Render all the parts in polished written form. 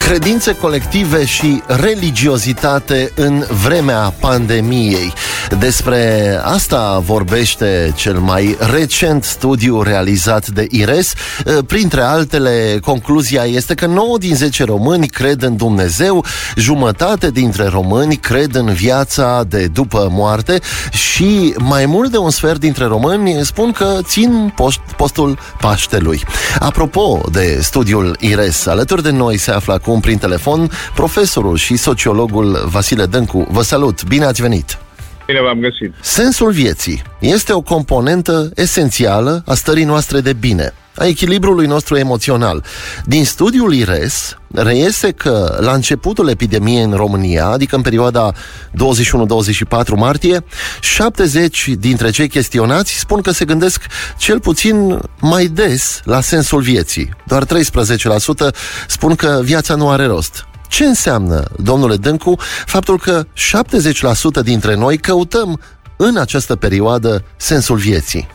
Credințe colective și religiozitate în vremea pandemiei. Despre asta vorbește cel mai recent studiu realizat de IRES. Printre altele, concluzia este că 9 din 10 români cred în Dumnezeu, jumătate dintre români cred în viața de după moarte și mai mult de un sfert dintre români spun că țin postul Paștelui. Apropo de studiul IRES, alături de noi se află acum prin telefon profesorul și sociologul Vasile Dâncu. Vă salut! Bine ați venit! Bine v-am găsit! Sensul vieții este o componentă esențială a stării noastre de bine, a echilibrului nostru emoțional. Din studiul IRES reiese că la începutul epidemiei în România, adică în perioada 21-24 martie, 70 dintre cei chestionați spun că se gândesc cel puțin mai des la sensul vieții. Doar 13% spun că viața nu are rost. Ce înseamnă, domnule Dâncu, faptul că 70% dintre noi căutăm în această perioadă sensul vieții?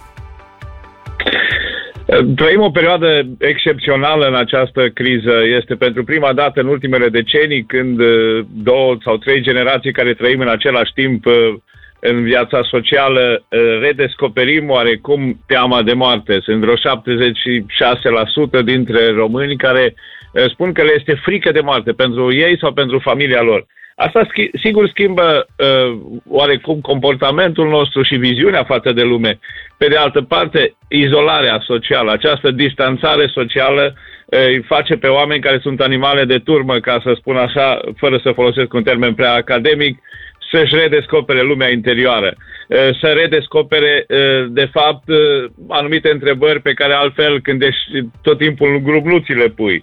Trăim o perioadă excepțională în această criză. Este pentru prima dată în ultimele decenii când 2 sau 3 generații care trăim în același timp în viața socială redescoperim oarecum teama de moarte. Sunt vreo 76% dintre români care spun că le este frică de moarte pentru ei sau pentru familia lor. Asta sigur schimbă oarecum comportamentul nostru și viziunea față de lume. Pe de altă parte, izolarea socială, această distanțare socială îi face pe oameni care sunt animale de turmă, ca să spun așa, fără să folosesc un termen prea academic, să-și redescopere lumea interioară, să redescopere, de fapt, anumite întrebări pe care altfel, când ești tot timpul în grup, nu ți le pui.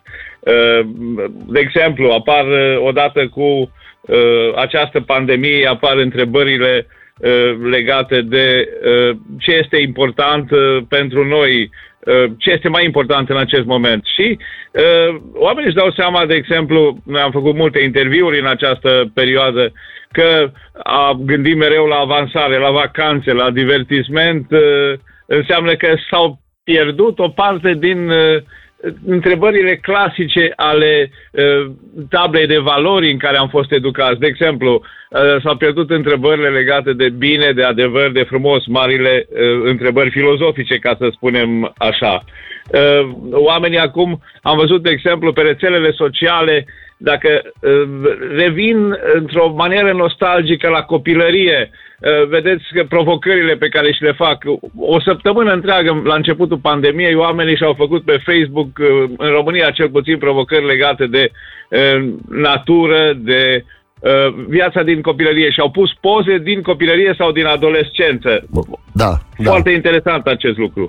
De exemplu, apar odată cu această pandemie, apar întrebările legate de ce este important pentru noi, ce este mai important în acest moment. Și oamenii își dau seama, de exemplu, noi am făcut multe interviuri în această perioadă, că a gândi mereu la avansare, la vacanțe, la divertisment, înseamnă că s-au pierdut o parte din întrebările clasice ale tablei de valori în care am fost educați. De exemplu, s-au pierdut întrebările legate de bine, de adevăr, de frumos, marile întrebări filozofice, ca să spunem așa. Oamenii acum, am văzut, de exemplu, pe rețelele sociale, dacă revin într-o manieră nostalgică la copilărie, vedeți că provocările pe care și le fac o săptămână întreagă la începutul pandemiei, oamenii și-au făcut pe Facebook, în România cel puțin, provocări legate de natură, de viața din copilărie și au pus poze din copilărie sau din adolescență. Da. Foarte interesant acest lucru.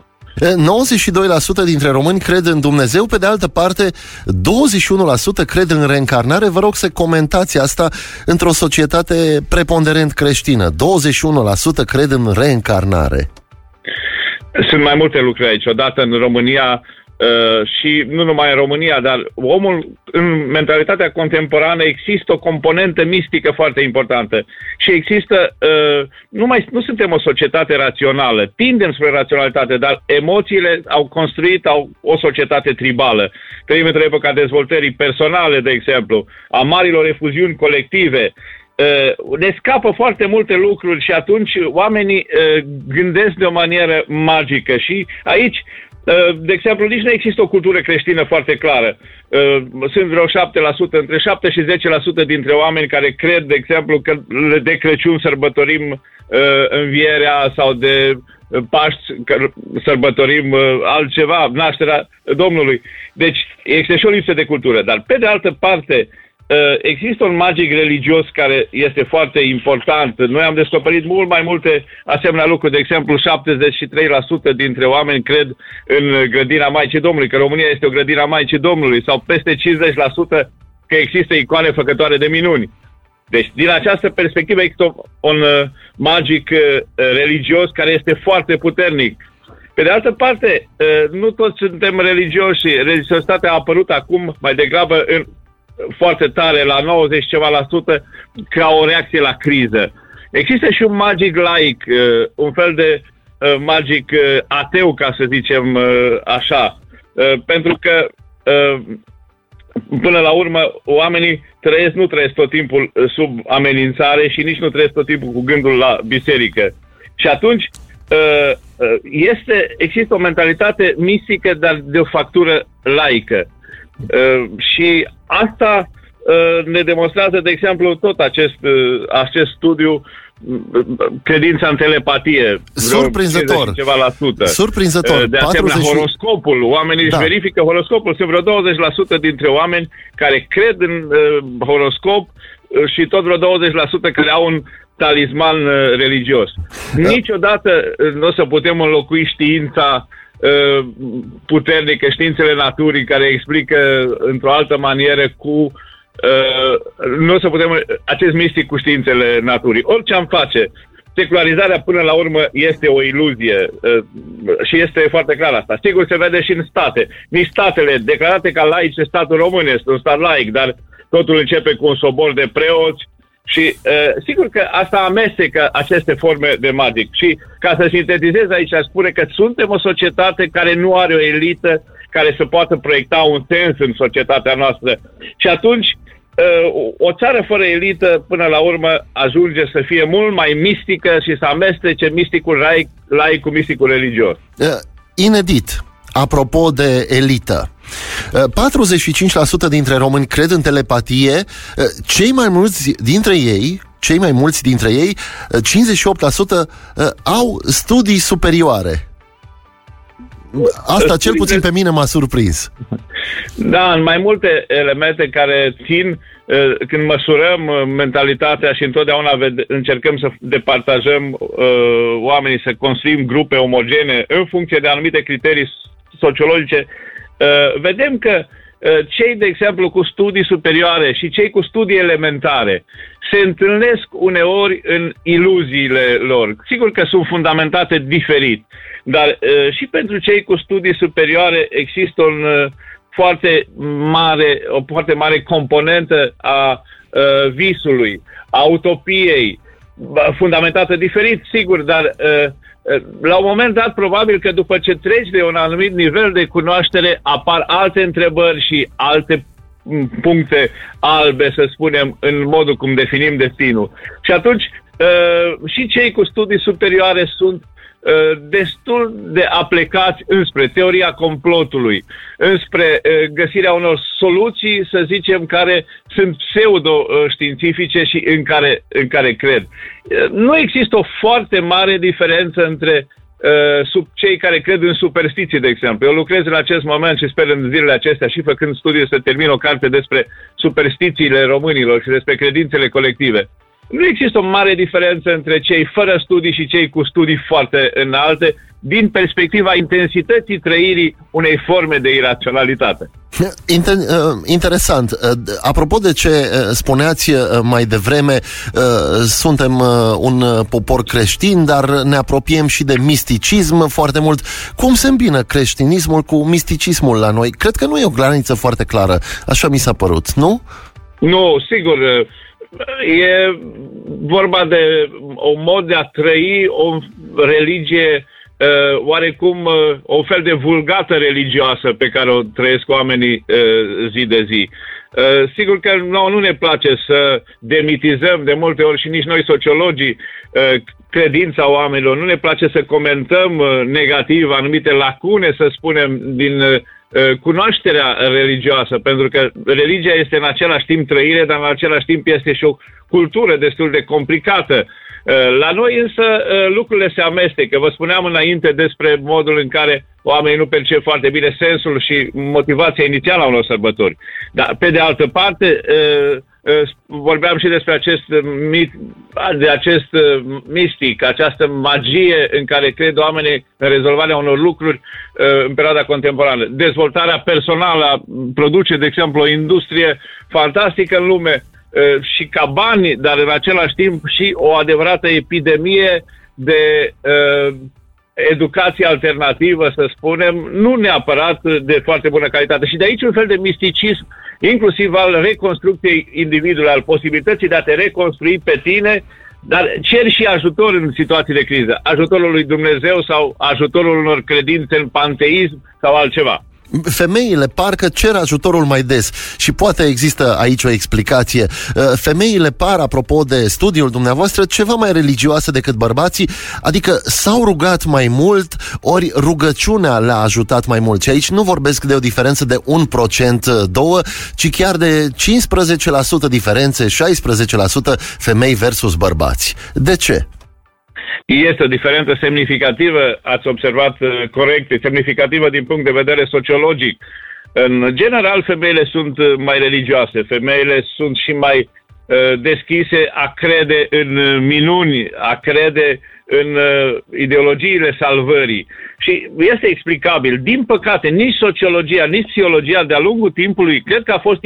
92% dintre români cred în Dumnezeu, pe de altă parte 21% cred în reîncarnare. Vă rog să comentați asta într-o societate preponderent creștină. 21% cred în reîncarnare. Sunt mai multe lucruri aici. Odată în România și nu numai în România, dar omul, în mentalitatea contemporană, există o componentă mistică foarte importantă. Și există, nu suntem o societate rațională, tindem spre raționalitate, dar emoțiile au construit o societate tribală. Trăim într-o epoca dezvoltării personale, de exemplu, a marilor efuziuni colective. Ne scapă foarte multe lucruri și atunci oamenii gândesc de o manieră magică și aici, de exemplu, nici nu există o cultură creștină foarte clară. Sunt vreo 7%, între 7 și 10% dintre oameni care cred, de exemplu, că de Crăciun sărbătorim învierea sau de Paști sărbătorim altceva, nașterea Domnului. Deci există și o lipsă de cultură. Dar pe de altă parte, există un magic religios care este foarte important. Noi am descoperit mult mai multe asemenea lucruri. De exemplu, 73% dintre oameni cred în grădina Maicii Domnului, că România este o grădina Maicii Domnului, sau peste 50% că există icoane făcătoare de minuni. Deci, din această perspectivă, există un magic religios care este foarte puternic. Pe de altă parte, nu toți suntem religioși. Religiositatea a apărut acum mai degrabă foarte tare, la 90 ceva la sută, ca o reacție la criză. Există și un magic laic, un fel de magic ateu, ca să zicem așa, pentru că până la urmă, oamenii nu trăiesc tot timpul sub amenințare și nici nu trăiesc tot timpul cu gândul la biserică. Și atunci există o mentalitate mistică, dar de o factură laică. Și asta ne demonstrează, de exemplu, tot acest studiu, credința în telepatie. Surprinzător. Ceva la sută. Surprinzător. De asemenea, horoscopul. Oamenii își verifică horoscopul. Sunt vreo 20% dintre oameni care cred în horoscop și tot vreo 20% care au un talisman religios. Niciodată nu o să putem înlocui știința puternică, științele naturii care explică într-o altă manieră cu nu o să putem acest mistic cu științele naturii. Orice am face, secularizarea până la urmă este o iluzie și este foarte clar asta. Sigur se vede și în state. Nici statele declarate ca laice, statul român este un stat laic, dar totul începe cu un sobor de preoți și sigur că asta amestecă aceste forme de magic. Și ca să sintetizez aici, aș spune că suntem o societate care nu are o elită care să poată proiecta un sens în societatea noastră. Și atunci o țară fără elită, până la urmă, ajunge să fie mult mai mistică și să amestece misticul laic cu misticul religios. Inedit. Apropo de elită, 45% dintre români cred în telepatie, cei mai mulți dintre ei, 58%, au studii superioare. Asta cel puțin pe mine m-a surprins. Da, în mai multe elemente care țin, când măsurăm mentalitatea și întotdeauna încercăm să departajăm oamenii, să construim grupe omogene în funcție de anumite criterii sociologice, vedem că cei, de exemplu, cu studii superioare și cei cu studii elementare se întâlnesc uneori în iluziile lor. Sigur că sunt fundamentate diferit, dar și pentru cei cu studii superioare există o foarte mare componentă a visului, a utopiei, fundamentată diferit, sigur, dar la un moment dat, probabil că după ce treci de un anumit nivel de cunoaștere, apar alte întrebări și alte puncte albe, să spunem, în modul cum definim destinul. Și atunci, și cei cu studii superioare sunt destul de aplecați înspre teoria complotului, înspre găsirea unor soluții, să zicem, care sunt pseudo-științifice și în care cred. Nu există o foarte mare diferență între cei care cred în superstiții, de exemplu. Eu lucrez în acest moment și sper în zilele acestea și făcând studii să termin o carte despre superstițiile românilor și despre credințele colective. Nu există o mare diferență între cei fără studii și cei cu studii foarte înalte din perspectiva intensității trăirii unei forme de iraționalitate. Interesant. Apropo de ce spuneați mai devreme, suntem un popor creștin, dar ne apropiem și de misticism foarte mult. Cum se îmbină creștinismul cu misticismul la noi? Cred că nu e o graniță foarte clară. Așa mi s-a părut, nu? Nu, sigur. E vorba de un mod de a trăi o religie oarecum o fel de vulgată religioasă pe care o trăiesc oamenii zi de zi. Sigur că nu ne place să demitizăm de multe ori și nici noi sociologii credința oamenilor. Nu ne place să comentăm negativ anumite lacune, să spunem, din cunoașterea religioasă, pentru că religia este în același timp trăire, dar în același timp este și o cultură destul de complicată. La noi însă lucrurile se amestecă. Vă spuneam înainte despre modul în care oamenii nu percep foarte bine sensul și motivația inițială a unor sărbători. Dar pe de altă parte vorbeam și despre acest mistic, această magie în care cred oamenii în rezolvarea unor lucruri în perioada contemporană. Dezvoltarea personală produce, de exemplu, o industrie fantastică în lume și ca bani, dar în același timp și o adevărată epidemie de educație alternativă, să spunem, nu neapărat de foarte bună calitate. Și de aici un fel de misticism, inclusiv al reconstrucției individului, al posibilității de a te reconstrui pe tine, dar cer și ajutor în situații de criză. Ajutorul lui Dumnezeu sau ajutorul unor credințe în panteism sau altceva. Femeile parcă cer ajutorul mai des și poate există aici o explicație. Femeile par, apropo de studiul dumneavoastră, ceva mai religioase decât bărbații, adică s-au rugat mai mult, ori rugăciunea le-a ajutat mai mult. Și aici nu vorbesc de o diferență de 1%, 2%, ci chiar de 15% diferențe, 16% femei versus bărbați. De ce? Este o diferență semnificativă, ați observat corect, semnificativă din punct de vedere sociologic. În general, femeile sunt mai religioase, femeile sunt și mai deschise a crede în minuni, a crede în ideologiile salvării. Și este explicabil. Din păcate, nici sociologia, nici psihologia de-a lungul timpului cred că a fost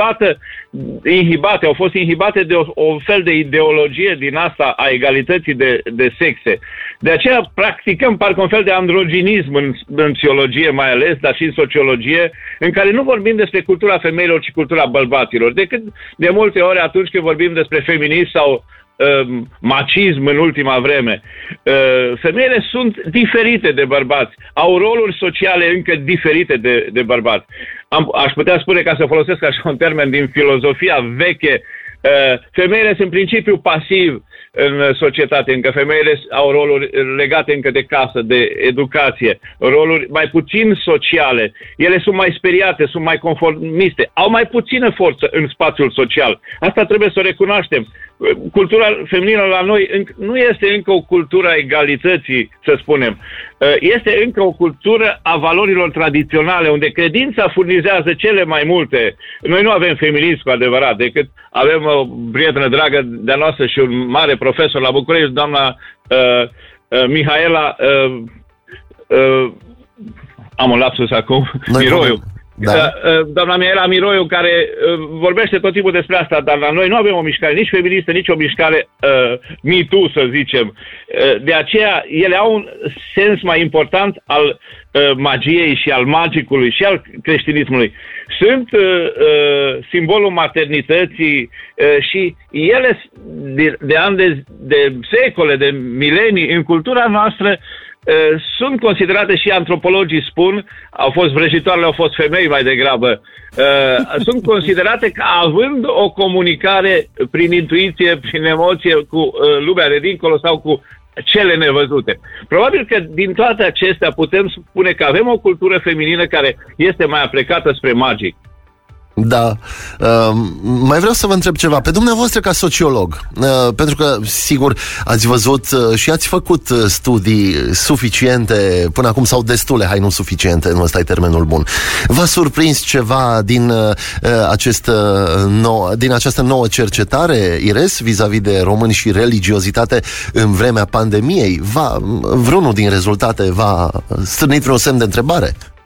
au fost inhibate de o fel de ideologie din asta a egalității de sexe. De aceea practicăm parcă un fel de androginism în psihologie mai ales, dar și în sociologie, în care nu vorbim despre cultura femeilor, ci cultura bărbaților. Decât de multe ori atunci când vorbim despre feminism sau macism în ultima vreme. Femeile sunt diferite de bărbați, au roluri sociale încă diferite de bărbați. Aș putea spune, ca să folosesc așa un termen din filozofia veche, femeile sunt în principiu pasiv în societate, încă femeile au roluri legate încă de casă, de educație, roluri mai puțin sociale. Ele sunt mai speriate, sunt mai conformiste, au mai puțină forță în spațiul social. Asta trebuie să o recunoaștem. Cultura feminină la noi nu este încă o cultură a egalității, să spunem. Este încă o cultură a valorilor tradiționale, unde credința furnizează cele mai multe. Noi nu avem feminism cu adevărat, decât avem o prietenă dragă de-a noastră și un mare profesor la București, doamna Mihaela, am un lapsus acum, Miroiu. Da. Doamna Mihaela Miroiu, care vorbește tot timpul despre asta, dar la noi nu avem o mișcare nici feministă, nici o mișcare Me Too, să zicem. De aceea, ele au un sens mai important al magiei și al magicului și al creștinismului. Sunt simbolul maternității și ele de ani, de secole, de milenii, în cultura noastră, sunt considerate, și antropologii spun, au fost vrăjitoarele, au fost femei mai degrabă, sunt considerate ca având o comunicare prin intuiție, prin emoție cu lumea de dincolo sau cu cele nevăzute. Probabil că din toate acestea putem spune că avem o cultură feminină care este mai aplecată spre magic. Da. Mai vreau să vă întreb ceva. Pe dumneavoastră ca sociolog, pentru că, sigur, ați văzut și ați făcut studii suficiente până acum, sau destule, nu suficiente, nu ăsta e termenul bun. V-a surprins ceva din această nouă cercetare, Ires, vis-a-vis de români și religiozitate în vremea pandemiei? Vreunul din rezultate v-a strânit vreun semn de întrebare?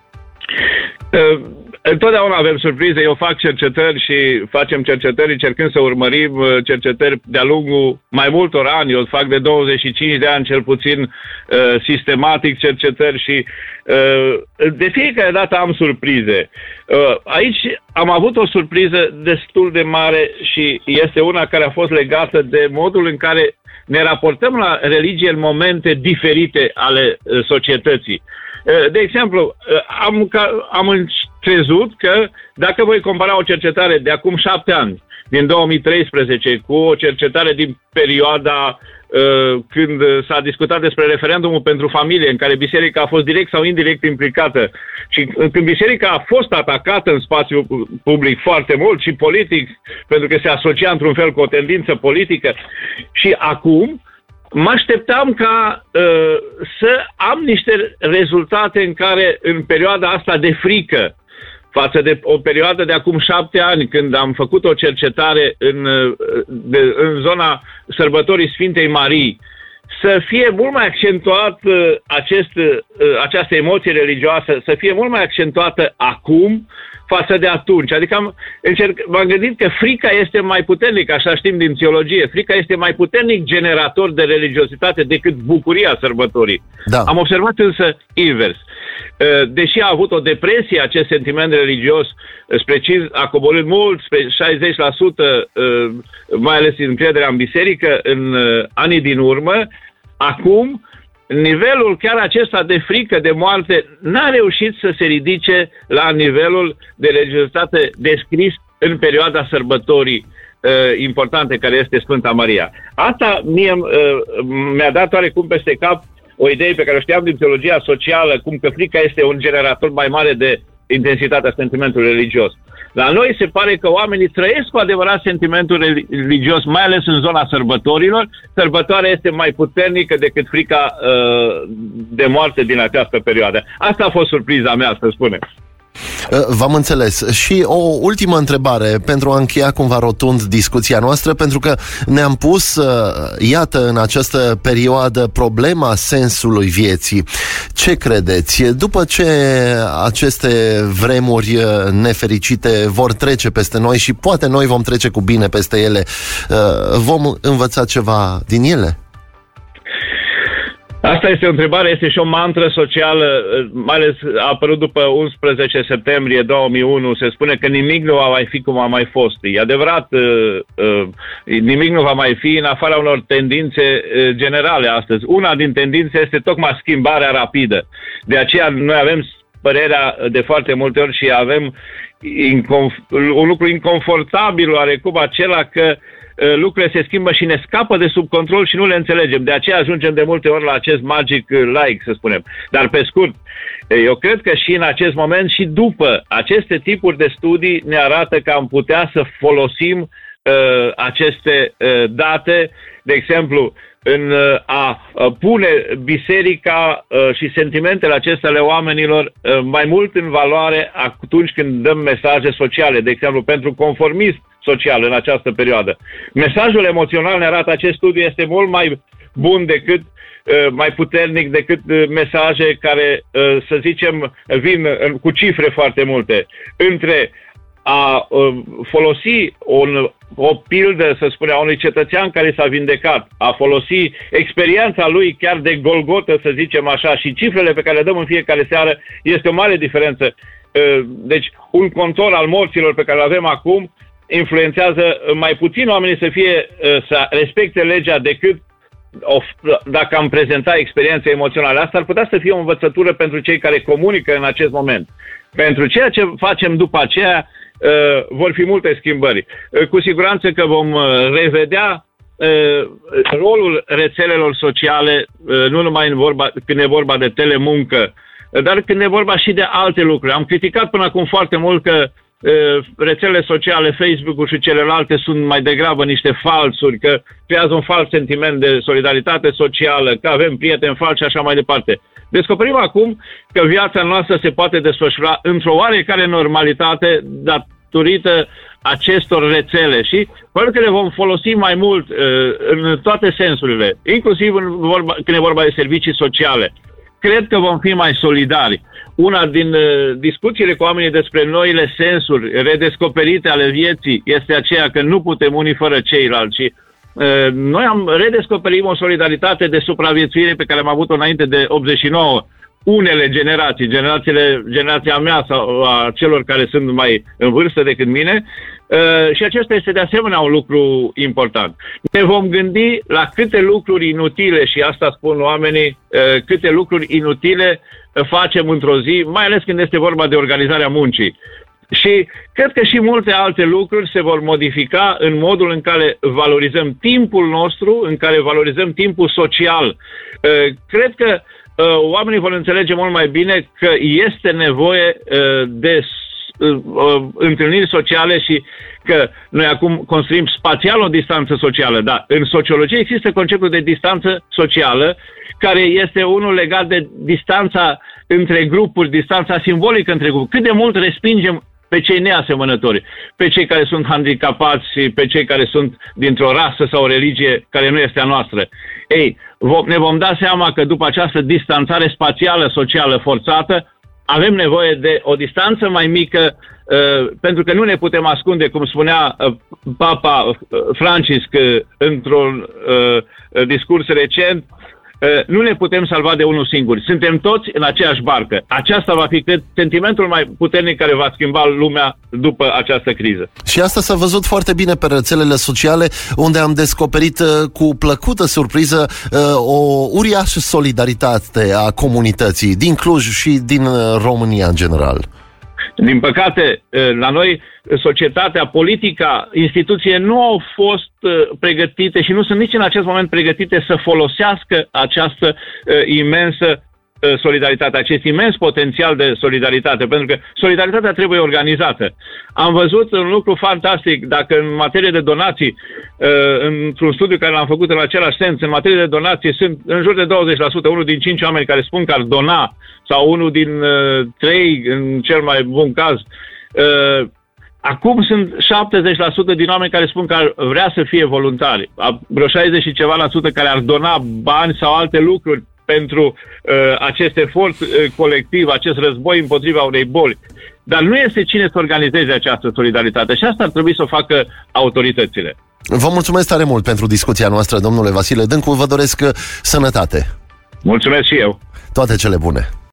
Întotdeauna avem surprize. Eu fac cercetări și facem cercetări încercând să urmărim cercetări de-a lungul mai multor ani. Eu fac de 25 de ani cel puțin sistematic cercetări și de fiecare dată am surprize. Aici am avut o surpriză destul de mare și este una care a fost legată de modul în care ne raportăm la religie în momente diferite ale societății. De exemplu, am crezut că dacă voi compara o cercetare de acum 7 ani, din 2013, cu o cercetare din perioada când s-a discutat despre referendumul pentru familie, în care biserica a fost direct sau indirect implicată, și când biserica a fost atacată în spațiu public foarte mult și politic, pentru că se asocia într-un fel cu o tendință politică, și acum mă așteptam ca să am niște rezultate în care, în perioada asta de frică, față de o perioadă de acum 7 ani, când am făcut o cercetare în zona sărbătorii Sfintei Marii, să fie mult mai accentuat această emoție religioasă, să fie mult mai accentuată acum față de atunci. Adică m-am gândit că frica este mai puternic, așa știm din psihologie, frica este mai puternic generator de religiozitate decât bucuria sărbătorii. Da. Am observat însă invers. Deși a avut o depresie acest sentiment religios, a coborât mult, spre 60%, mai ales încrederea în biserică în anii din urmă, acum nivelul chiar acesta de frică, de moarte, n-a reușit să se ridice la nivelul de religiozitate descris în perioada sărbătorii importante care este Sfânta Maria. Asta mi-a dat oarecum peste cap o idee pe care o știam din teologia socială, cum că frica este un generator mai mare de intensitatea sentimentului religios. La noi se pare că oamenii trăiesc cu adevărat sentimentul religios, mai ales în zona sărbătorilor. Sărbătoarea este mai puternică decât frica de moarte din această perioadă. Asta a fost surpriza mea, să spunem. V-am înțeles. Și o ultimă întrebare pentru a încheia cumva rotund discuția noastră, pentru că ne-am pus, iată, în această perioadă problema sensului vieții. Ce credeți? După ce aceste vremuri nefericite vor trece peste noi și poate noi vom trece cu bine peste ele, vom învăța ceva din ele? Asta este o întrebare, este și o mantră socială, mai ales a apărut după 11 septembrie 2001, se spune că nimic nu va mai fi cum a mai fost. E adevărat, nimic nu va mai fi în afara unor tendințe generale astăzi. Una din tendințe este tocmai schimbarea rapidă. De aceea noi avem părerea de foarte multe ori și avem un lucru inconfortabil oarecum, acela că lucrurile se schimbă și ne scapă de sub control și nu le înțelegem. De aceea ajungem de multe ori la acest magic like, să spunem. Dar pe scurt, eu cred că și în acest moment și după aceste tipuri de studii ne arată că am putea să folosim aceste date, de exemplu, în a pune biserica și sentimentele acestea ale oamenilor mai mult în valoare atunci când dăm mesaje sociale, de exemplu, pentru conformism social în această perioadă. Mesajul emoțional, ne arată acest studiu, este mult mai bun decât, mai puternic decât mesaje care, să zicem, vin cu cifre foarte multe. Între a folosi o pildă, să spunem, a unui cetățean care s-a vindecat, a folosi experiența lui chiar de Golgotă, să zicem așa, și cifrele pe care le dăm în fiecare seară, este o mare diferență. Deci, un contor al morților pe care îl avem acum influențează mai puțin oamenii să respecte legea decât dacă am prezentat experiențe emoționale. Asta ar putea să fie o învățătură pentru cei care comunică în acest moment. Pentru ceea ce facem după aceea, vor fi multe schimbări. Cu siguranță că vom revedea rolul rețelelor sociale, nu numai când e vorba de telemuncă, dar când e vorba și de alte lucruri. Am criticat până acum foarte mult că rețelele sociale, Facebook-ul și celelalte sunt mai degrabă niște falsuri, că creează un fals sentiment de solidaritate socială, că avem prieteni falși și așa mai departe. Descoperim acum că viața noastră se poate desfășura într-o oarecare normalitate datorită acestor rețele și probabil că le vom folosi mai mult în toate sensurile, inclusiv când e vorba de servicii sociale. Cred că vom fi mai solidari. Una din discuțiile cu oamenii despre noile sensuri redescoperite ale vieții este aceea că nu putem unii fără ceilalți. Și noi am redescoperit o solidaritate de supraviețuire pe care am avut-o înainte de 89. Unele generații, generația mea sau a celor care sunt mai în vârstă decât mine, și acesta este de asemenea un lucru important. Ne vom gândi la câte lucruri inutile, și asta spun oamenii, câte lucruri inutile facem într-o zi, mai ales când este vorba de organizarea muncii. Și cred că și multe alte lucruri se vor modifica în modul în care valorizăm timpul nostru, în care valorizăm timpul social. Cred că oamenii vor înțelege mult mai bine că este nevoie de întâlniri sociale și că noi acum construim spațial o distanță socială. Da, în sociologie există conceptul de distanță socială, care este unul legat de distanța între grupuri, distanța simbolică între grupuri. Cât de mult respingem pe cei neasemănători, pe cei care sunt handicapați și pe cei care sunt dintr-o rasă sau o religie care nu este a noastră. Ei, ne vom da seama că după această distanțare spațială, socială forțată, avem nevoie de o distanță mai mică, pentru că nu ne putem ascunde, cum spunea Papa Francisc într-un discurs recent, nu ne putem salva de unul singur. Suntem toți în aceeași barcă. Aceasta va fi, cred, sentimentul mai puternic care va schimba lumea după această criză. Și asta s-a văzut foarte bine pe rețelele sociale, unde am descoperit cu plăcută surpriză o uriașă solidaritate a comunității din Cluj și din România în general. Din păcate, la noi, societatea, politica, instituție nu au fost pregătite și nu sunt nici în acest moment pregătite să folosească această imensă solidaritate, acest imens potențial de solidaritate, pentru că solidaritatea trebuie organizată. Am văzut un lucru fantastic, dacă în materie de donații, într-un studiu care l-am făcut în același sens, în materie de donații sunt în jur de 20%, unul din 5 oameni care spun că ar dona, sau unul din 3, în cel mai bun caz. Acum sunt 70% din oameni care spun că ar vrea să fie voluntari, vreo 60 și ceva la sută care ar dona bani sau alte lucruri pentru acest efort colectiv, acest război împotriva unei boli. Dar nu este cine să organizeze această solidaritate și asta ar trebui să o facă autoritățile. Vă mulțumesc tare mult pentru discuția noastră, domnule Vasile Dâncu, vă doresc sănătate. Mulțumesc și eu. Toate cele bune.